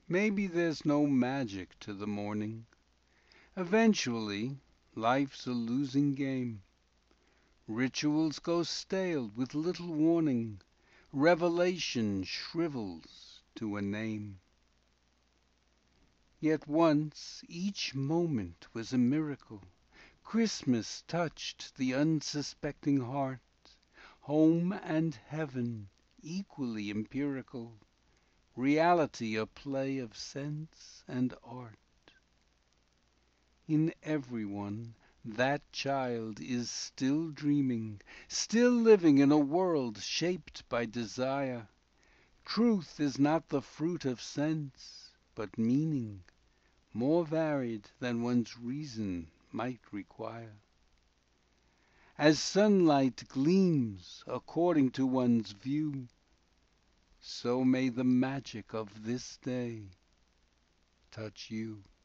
Maybe there's no magic to the morning. Eventually life's a losing game. Rituals go stale with little warning. Revelation shrivels to a name. Yet once each moment was a miracle. Christmas touched the unsuspecting heart. Home and heaven equally empirical. Reality a play of sense and art. In everyone that child is still dreaming, still living in a world shaped by desire. Truth is not the fruit of sense, but meaning, more varied than one's reason might require. As sunlight gleams according to one's view, so may the magic of this day touch you.